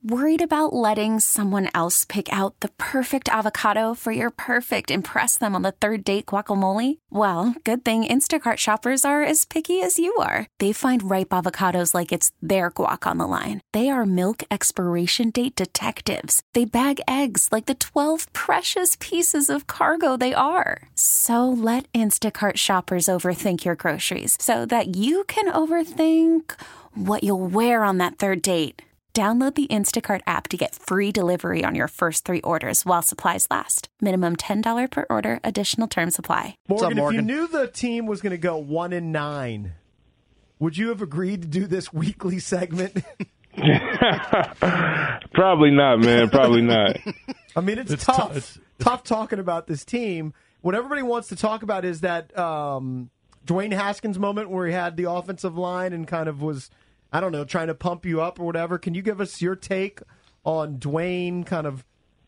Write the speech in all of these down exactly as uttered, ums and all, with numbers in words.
Worried about letting someone else pick out the perfect avocado for your perfect impress them on the third date guacamole? Well, good thing Instacart shoppers are as picky as you are. They find ripe avocados like it's their guac on the line. They are milk expiration date detectives. They bag eggs like the twelve precious pieces of cargo they are. So let Instacart shoppers overthink your groceries so that you can overthink what you'll wear on that third date. Download the Instacart app to get free delivery on your first three orders while supplies last. Minimum ten dollars per order. Additional terms apply. Morgan, up, Morgan? if you knew the team was going to go one and nine, would you have agreed to do this weekly segment? Probably not, man. Probably not. I mean, it's, It's tough. tou- it's- tough talking about this team. What everybody wants to talk about is that um, Dwayne Haskins moment where he had the offensive line and kind of was, I don't know, trying to pump you up or whatever. Can you give us your take on Dwayne kind of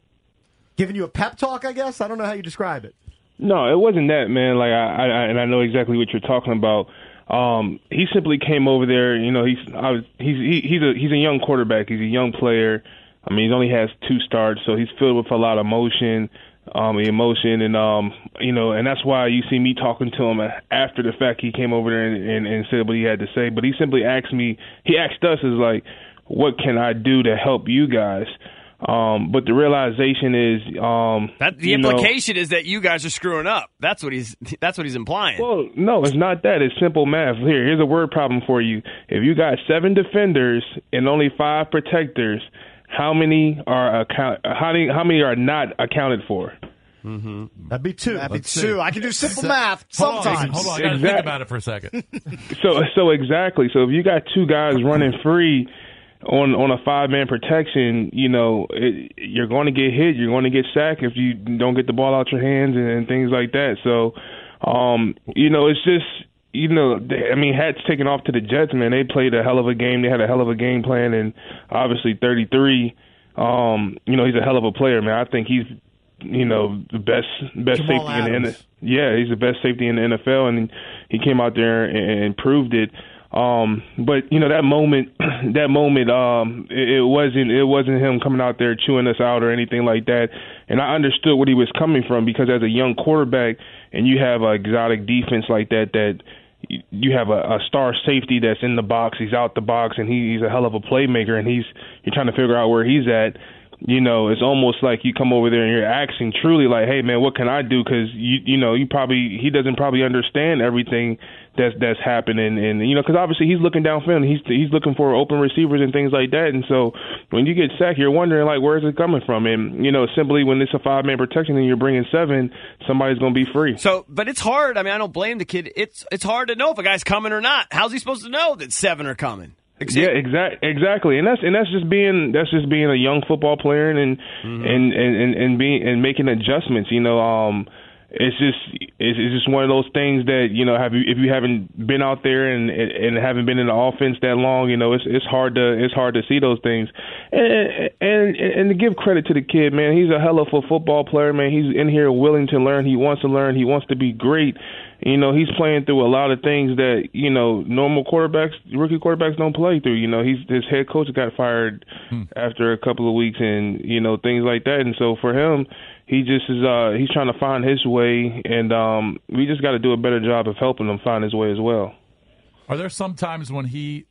giving you a pep talk, I guess? I don't know how you describe it. No, it wasn't that, man. Like I, I and I know exactly what you're talking about. Um, he simply came over there. You know, he's I was, he's he, he's a he's a young quarterback. He's a young player. I mean, he only has two starts, so he's filled with a lot of emotion, um, emotion, and um, you know, and that's why you see me talking to him after the fact. He came over there and, and, and said what he had to say, but he simply asked me. He asked us, "Is like, what can I do to help you guys?" Um, but the realization is um, that the you know, implication is that you guys are screwing up. That's what he's that's what he's implying. Well, no, it's not that. It's simple math. Here, here's a word problem for you. If you got seven defenders and only five protectors, how many are account? How many? How many are not accounted for? Mm-hmm. That'd be two. That'd be Let's two. see. I can do simple Se- math Hold on, sometimes. hold on. I got to Exactly. think about it for a second. So, so exactly. So if you got two guys running free on on a five man protection, you know it, you're going to get hit. You're going to get sacked if you don't get the ball out your hands and, and things like that. So, um, you know, it's just. You know, they, I mean, hats taken off to the Jets, man. They played a hell of a game. They had a hell of a game plan, and obviously thirty-three. Um, you know, he's a hell of a player, man. I think he's, you know, the best best Jamal safety in the N F L. Adams. Yeah, he's the best safety in the N F L, and he came out there and, and proved it. Um, but you know, that moment, that moment, um, it, it wasn't it wasn't him coming out there chewing us out or anything like that. And I understood what he was coming from because as a young quarterback, and you have an exotic defense like that, that you have a, a star safety that's in the box. He's out the box, and he, he's a hell of a playmaker. And he's you're trying to figure out where he's at. You know, it's almost like you come over there and you're asking truly, like, "Hey, man, what can I do?" Because you you know you probably he doesn't probably understand everything that's that's happening, and you know, because obviously he's looking downfield, and he's he's looking for open receivers and things like that. And so when you get sacked, you're wondering like, where is it coming from? And you know, simply when it's a five man protection and you're bringing seven, somebody's going to be free. So, but it's hard. I mean, I don't blame the kid. It's it's hard to know if a guy's coming or not. How's he supposed to know that seven are coming? Yeah, exact, exactly, and that's and that's just being that's just being a young football player and mm-hmm. and, and, and and being and making adjustments. You know, um, it's just it's, it's just one of those things that you know have you if you haven't been out there and and haven't been in the offense that long, you know, it's it's hard to it's hard to see those things. And and and to give credit to the kid, man, he's a hell of a football player, man. He's in here willing to learn. He wants to learn. He wants to be great. You know, he's playing through a lot of things that, you know, normal quarterbacks, rookie quarterbacks don't play through. You know, he's his head coach got fired hmm. after a couple of weeks and, you know, things like that. And so for him, he just is uh, he's trying to find his way. And um, we just got to do a better job of helping him find his way as well. Are there some times when he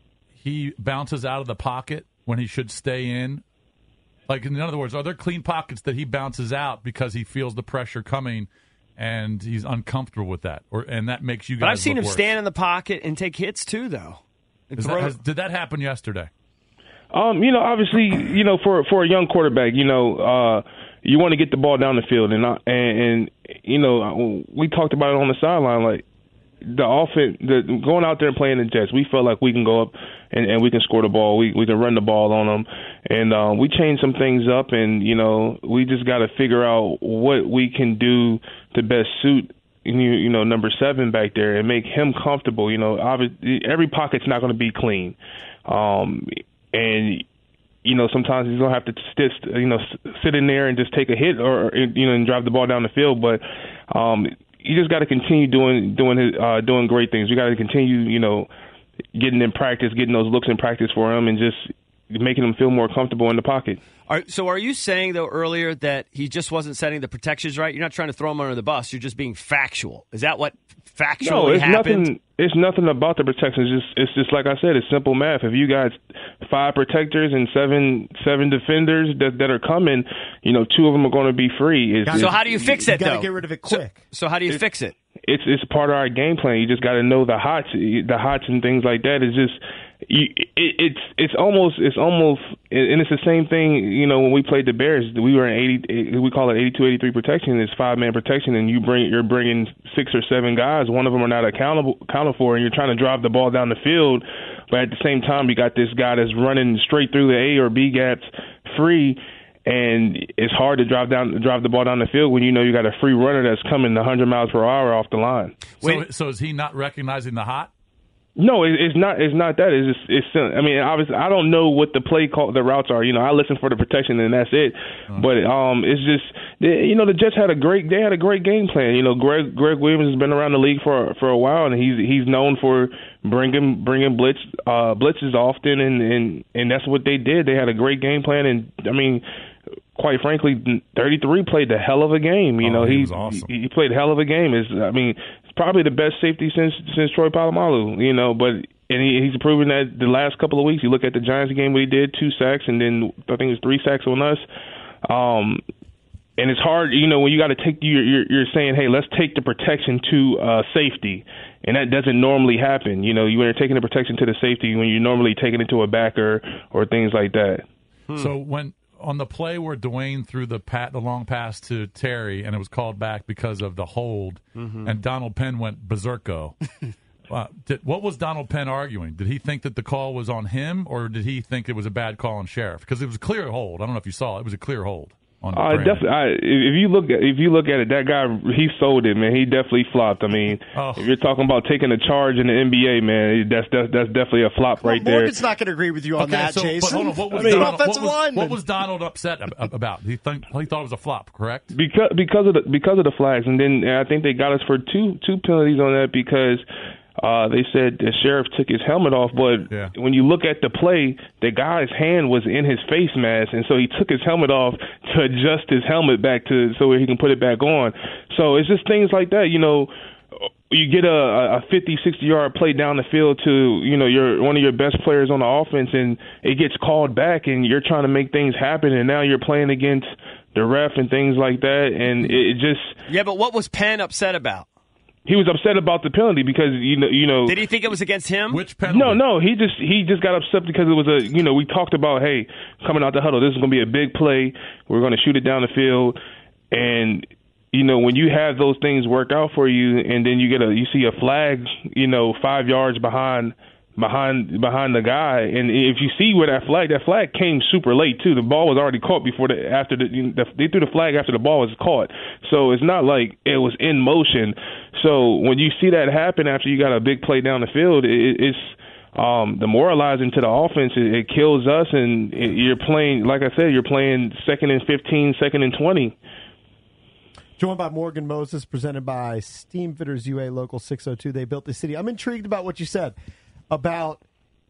he bounces out of the pocket when he should stay in? Like, in other words, are there clean pockets that he bounces out because he feels the pressure coming and he's uncomfortable with that, or and that makes you guys. But I've seen him worse. stand in the pocket and take hits too, though. That, has, did that happen yesterday? Um, you know, obviously, you know, for for a young quarterback, you know, uh, you want to get the ball down the field, and and, and you know, we talked about it on the sideline, like the offense, the going out there and playing the Jets. We felt like we can go up and, and we can score the ball. We we can run the ball on them, and um, we changed some things up, and you know, we just got to figure out what we can do to best suit you, you know number seven back there and make him comfortable. You know, obviously every pocket's not going to be clean, um, and you know sometimes he's going to have to sit you know sit in there and just take a hit or you know and drive the ball down the field, but. Um, You just got to continue doing doing his, uh, doing great things. You got to continue, you know, getting in practice, getting those looks in practice for him, and just making him feel more comfortable in the pocket. Are, so are you saying, though, earlier that he just wasn't setting the protections right? You're not trying to throw him under the bus. You're just being factual. Is that what factually no, it's happened? Nothing, it's nothing about the protections. It's just, it's just like I said, it's simple math. If you got five protectors and seven seven defenders that, that are coming, you know, two of them are going to be free. It's, so it's, how do you fix it, you gotta though? get rid of it quick. So, so how do you it's, fix it? It's it's part of our game plan. You just got to know the hots, the hots and things like that. It's just you, it, it's it's almost it's almost and it's the same thing. You know, when we played the Bears, we were in eighty. We call it eighty-two eighty-three protection. It's five man protection, and you bring you're bringing six or seven guys. One of them are not accountable accounted for, and you're trying to drive the ball down the field. But at the same time, you got this guy that's running straight through the A or B gaps free. And it's hard to drive down, drive the ball down the field when you know you got a free runner that's coming one hundred miles per hour off the line. So, so is he not recognizing the hot? No, it, it's not. It's not that. It's just. It's. I mean, obviously, I don't know what the play call, the routes are. You know, I listen for the protection and that's it. Uh-huh. But um, it's just. You know, the Jets had a great. They had a great game plan. You know, Greg Greg Williams has been around the league for for a while, and he's he's known for bringing bringing blitz uh, blitzes often, and, and and that's what they did. They had a great game plan, and I mean. Quite frankly, thirty-three played a hell of a game. You oh, know, he, he was awesome. he, he played a hell of a game. Is I mean, it's probably the best safety since since Troy Polamalu. You know, but and he, he's proven that the last couple of weeks. You look at the Giants game, what he did, two sacks, and then I think it was three sacks on us. Um, and it's hard, you know, when you got to take you're, you're you're saying, hey, let's take the protection to uh, safety, and that doesn't normally happen. You know, you are taking the protection to the safety when you're normally taking it to a backer or things like that. Hmm. So when. On the play where Dwayne threw the pat, the long pass to Terry, and it was called back because of the hold, mm-hmm. and Donald Penn went berserko. uh, did, what was Donald Penn arguing? Did he think that the call was on him, or did he think it was a bad call on Sheriff? Because it was a clear hold. I don't know if you saw it. It was a clear hold. On uh, definitely. I, if you look at if you look at it, that guy he sold it, man. He definitely flopped. I mean, oh. if you're talking about taking a charge in the N B A, man, that's that's, that's definitely a flop well, right there. Morgan's not going to agree with you on okay, that, so, Jason. But hold on, what was, I mean, Donald, offensive what, was, lineman. what was Donald upset about? He think he thought it was a flop, correct? Because because of the because of the flags, and then I think they got us for two two penalties on that because. Uh, they said the Sheriff took his helmet off, but yeah. when you look at the play, the guy's hand was in his face mask, and so he took his helmet off to adjust his helmet back to so he can put it back on. So it's just things like that, you know. You get a, a fifty, sixty-yard play down the field to, you know, your one of your best players on the offense, and it gets called back, and you're trying to make things happen, and now you're playing against the ref and things like that, and it just... Yeah, but what was Penn upset about? He was upset about the penalty because you know you know. Did he think it was against him? Which penalty? No, no. He just he just got upset because it was a you know we talked about hey coming out the huddle this is going to be a big play we're going to shoot it down the field and you know when you have those things work out for you and then you get a you see a flag you know five yards behind behind behind the guy and if you see where that flag that flag came super late too the ball was already caught before the after the, you know, the they threw the flag after the ball was caught so it's not like it was in motion so when you see that happen after you got a big play down the field it, it's um demoralizing to the offense it, it kills us and it, you're playing like I said you're playing second and fifteen second and twenty. Joined by Morgan Moses, presented by Steam Fitters U A Local six oh two. They built the city. I'm intrigued about what you said about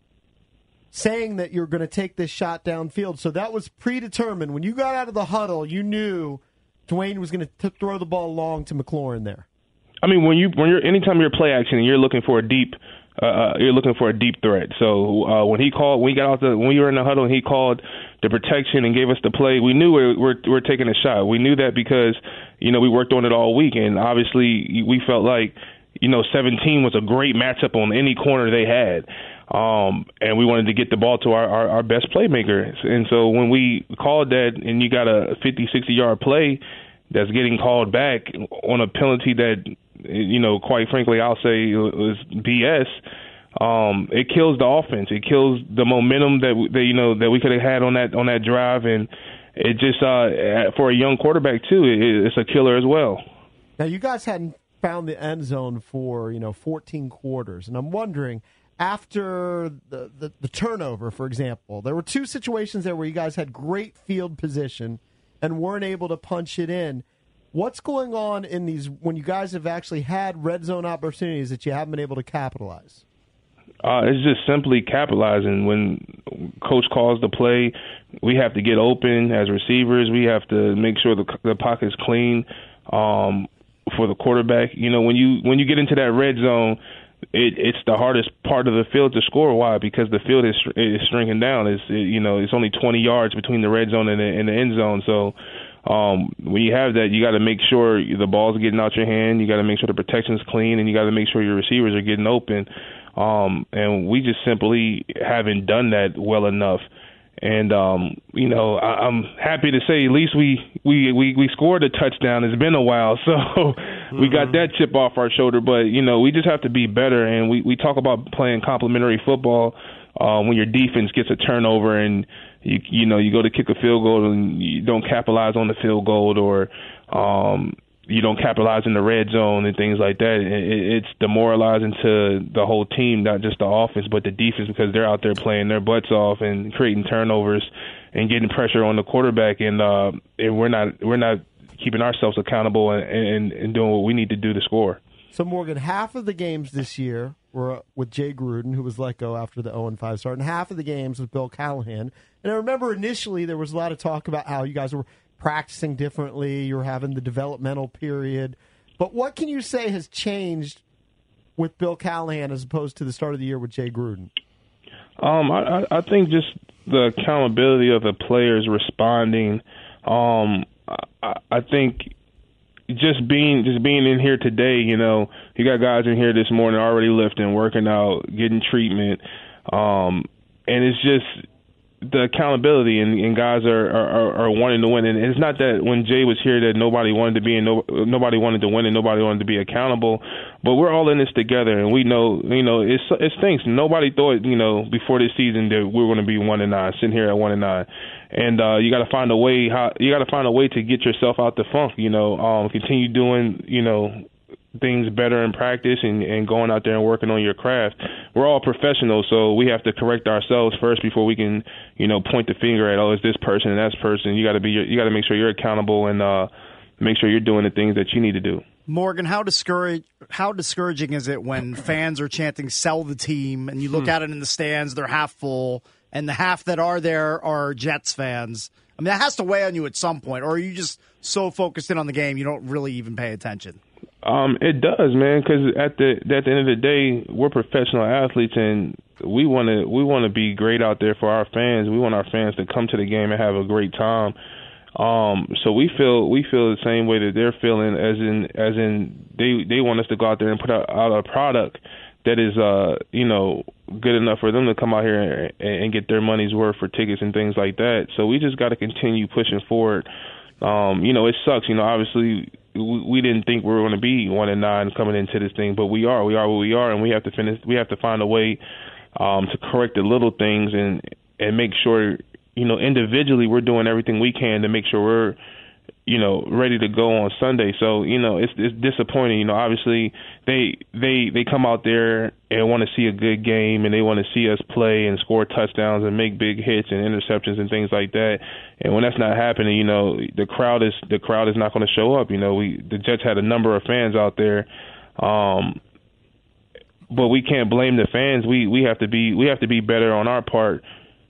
saying that you're going to take this shot downfield. So that was predetermined. When you got out of the huddle, you knew Dwayne was going to throw the ball long to McLaurin there. I mean, when you when you're anytime you're play action and you're looking for a deep, uh, you're looking for a deep threat. So uh, when he called, when he got out the, when we were in the huddle, and he called the protection and gave us the play. We knew we're we're, we're taking a shot. We knew that because you know we worked on it all week, and obviously we felt like. You know, seventeen was a great matchup on any corner they had. Um, and we wanted to get the ball to our, our, our best playmaker. And so when we called that and you got a fifty, sixty-yard play that's getting called back on a penalty that, you know, quite frankly, I'll say was B S, um, it kills the offense. It kills the momentum that, that you know, that we could have had on that on that drive. And it just, uh, for a young quarterback, too, it, it's a killer as well. Now, you guys hadn't found the end zone for, you know, fourteen quarters. And I'm wondering, after the, the, the turnover, for example, there were two situations there where you guys had great field position and weren't able to punch it in. What's going on in these when you guys have actually had red zone opportunities that you haven't been able to capitalize? Uh, it's just simply capitalizing. When coach calls the play, we have to get open as receivers. We have to make sure the, the pocket's clean um, for the quarterback. You know, when you when you get into that red zone, it, it's the hardest part of the field to score. Why? Because the field is is shrinking down. It's it, you know it's only twenty yards between the red zone and the, and the end zone. So um, when you have that, you got to make sure the ball's getting out your hand. You got to make sure the protection's clean, and you got to make sure your receivers are getting open. Um, and we just simply haven't done that well enough. And, um, you know, I, I'm happy to say at least we, we, we, we scored a touchdown. It's been a while, so mm-hmm. we got that chip off our shoulder. But, you know, we just have to be better. And we, we talk about playing complementary football uh, when your defense gets a turnover and, you you know, you go to kick a field goal and you don't capitalize on the field goal, or um, you don't capitalize in the red zone and things like that. It, it's demoralizing to the whole team, not just the offense, but the defense, because they're out there playing their butts off and creating turnovers and getting pressure on the quarterback. And, uh, and we're not we're not keeping ourselves accountable and, and, and doing what we need to do to score. So, Morgan, half of the games this year were with Jay Gruden, who was let go after the oh and five start, and half of the games with Bill Callahan. And I remember initially there was a lot of talk about how you guys were practicing differently, you're having the developmental period. But what can you say has changed with Bill Callahan as opposed to the start of the year with Jay Gruden? Um, I, I think just the accountability of the players responding. Um, I, I think just being just being in here today, you know, you got guys in here this morning already lifting, working out, getting treatment, um, and it's just the accountability, and, and guys are, are, are wanting to win. And it's not that when Jay was here that nobody wanted to be and no, nobody wanted to win and nobody wanted to be accountable, but we're all in this together, and we know, you know, it's it's things. Nobody thought, you know, before this season that we were going to be one and nine, sitting here at one and nine. And uh, you got to find a way. How you got to find a way to get yourself out the funk. You know, um, continue doing, you know, things better in practice and, and going out there and working on your craft. We're all professionals, so we have to correct ourselves first before we can, you know, point the finger at, oh, it's this person and that person. You got to be, you got to make sure you're accountable and uh, make sure you're doing the things that you need to do. Morgan, how discourage how discouraging is it when fans are chanting "sell the team" and you look hmm. at it in the stands, they're half full, and the half that are there are Jets fans? I mean, that has to weigh on you at some point, or are you just so focused in on the game you don't really even pay attention? Um, it does, man, because at the at the end of the day, we're professional athletes, and we want to we want to be great out there for our fans. We want our fans to come to the game and have a great time. Um, so we feel we feel the same way that they're feeling, as in as in they they want us to go out there and put out, out a product that is uh you know good enough for them to come out here and, and get their money's worth for tickets and things like that. So we just got to continue pushing forward. Um, you know, it sucks. You know, obviously we, we didn't think we were going to be one and nine coming into this thing, but we are. We are what we are, and we have to finish. We have to find a way um, to correct the little things and and make sure, you know, individually we're doing everything we can to make sure we're, you know, ready to go on Sunday. So, you know, it's it's disappointing. You know, obviously they they they come out there and want to see a good game, and they want to see us play and score touchdowns and make big hits and interceptions and things like that. And when that's not happening, you know, the crowd is the crowd is not going to show up. You know, we the Jets had a number of fans out there, um, but we can't blame the fans. We we have to be we have to be better on our part.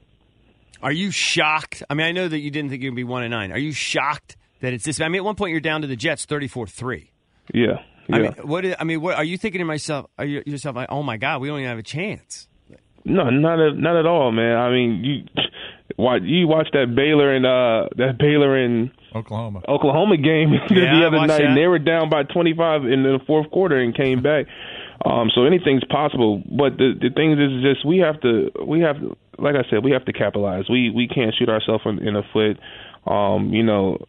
Are you shocked? I mean, I know that you didn't think you'd be one and nine. Are you shocked that it's this? I mean, at one point you're down to the Jets thirty-four three. Yeah, yeah. I mean, what? Is, I mean, what are you thinking to myself? Are you yourself like, oh my God, we don't even have a chance? No, not at, not at all, man. I mean, you watch you watch that Baylor and uh that Baylor and Oklahoma Oklahoma game yeah, the other night, that. and they were down by twenty-five in the fourth quarter and came back. Um, so anything's possible, but the the thing is just we have to we have to, like I said, we have to capitalize. We we can't shoot ourselves in, in the foot. Um, you know,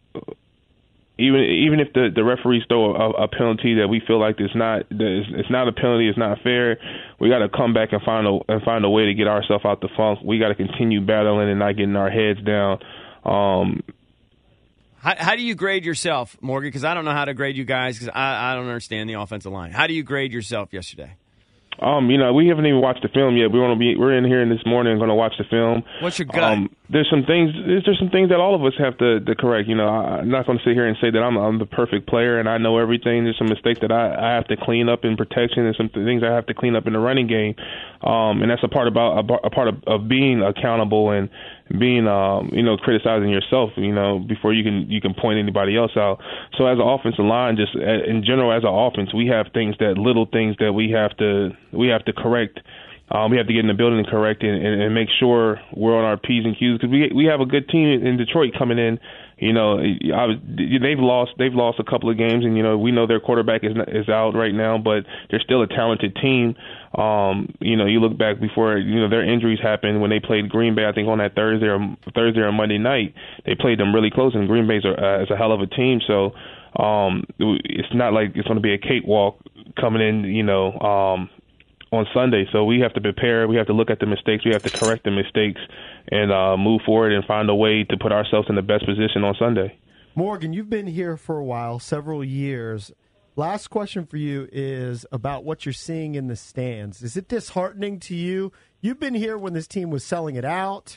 even even if the, the referees throw a, a penalty that we feel like it's not it's, it's not a penalty, it's not fair. We got to come back and find a and find a way to get ourselves out the funk. We got to continue battling and not getting our heads down. Um, How, how do you grade yourself, Morgan? Because I don't know how to grade you guys because I, I don't understand the offensive line. How do you grade yourself yesterday? Um, you know, we haven't even watched the film yet. We want to be. We're in here this morning and going to watch the film. What's your gut? Um, there's some things there's some things that all of us have to, to correct. You know, I'm not going to sit here and say that I'm I'm the perfect player and I know everything. There's some mistakes that I, I have to clean up in protection and some things I have to clean up in the running game. Um, and that's a part about a, a part of, of being accountable and being um, you know, criticizing yourself, you know, before you can you can point anybody else out. So as an offensive line, just in general as an offense, we have things that little things that we have to we have to correct. Um, we have to get in the building and correct it and, and make sure we're on our P's and Q's because we we have a good team in Detroit coming in. You know, I was, they've lost they've lost a couple of games, and you know we know their quarterback is is out right now, but they're still a talented team. Um, you know, you look back before you know their injuries happened when they played Green Bay. I think on that Thursday or Thursday or Monday night, they played them really close, and Green Bay's a, uh, is a hell of a team. So um, it's not like it's going to be a cakewalk coming in. You know. Um, on Sunday. So we have to prepare. We have to look at the mistakes. We have to correct the mistakes and uh, move forward and find a way to put ourselves in the best position on Sunday. Morgan, you've been here for a while, several years. Last question for you is about what you're seeing in the stands. Is it disheartening to you? You've been here when this team was selling it out.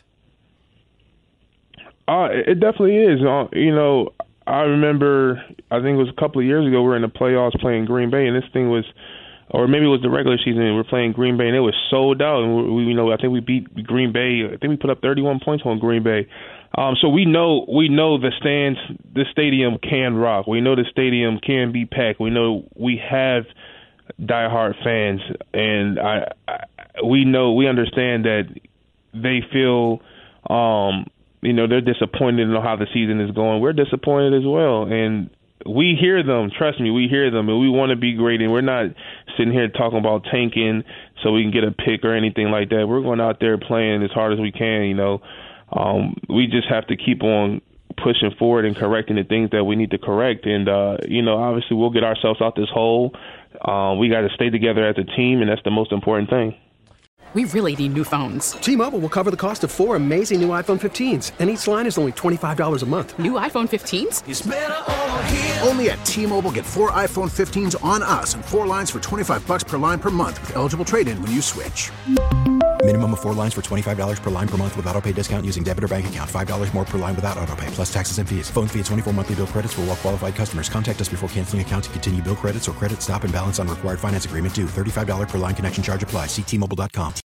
Uh, it definitely is. Uh, you know, I remember, I think it was a couple of years ago, we were in the playoffs playing Green Bay, and this thing was, or maybe it was the regular season, and we were playing Green Bay, and it was sold out. And we, you know, I think we beat Green Bay. I think we put up thirty-one points on Green Bay. Um, so we know we know the stands, the stadium can rock. We know the stadium can be packed. We know we have diehard fans, and I, I we know we understand that they feel, um, you know, they're disappointed in how the season is going. We're disappointed as well, and we hear them. Trust me, we hear them, and we want to be great. And we're not sitting here talking about tanking so we can get a pick or anything like that. We're going out there playing as hard as we can. You know, um, we just have to keep on pushing forward and correcting the things that we need to correct. And uh, you know, obviously, we'll get ourselves out this hole. Uh, we got to stay together as a team, and that's the most important thing. We really need new phones. T-Mobile will cover the cost of four amazing new iPhone fifteens, and each line is only twenty-five dollars a month. New iPhone fifteens? It's better over here. Only at T-Mobile, get four iPhone fifteens on us and four lines for twenty-five dollars per line per month with eligible trade-in when you switch. Minimum of four lines for twenty-five dollars per line per month with autopay discount using debit or bank account. five dollars more per line without autopay, plus taxes and fees. Phone fee at twenty-four monthly bill credits for well-qualified customers. Contact us before canceling account to continue bill credits or credit stop and balance on required finance agreement due. thirty-five dollars per line connection charge applies. See T Mobile dot com.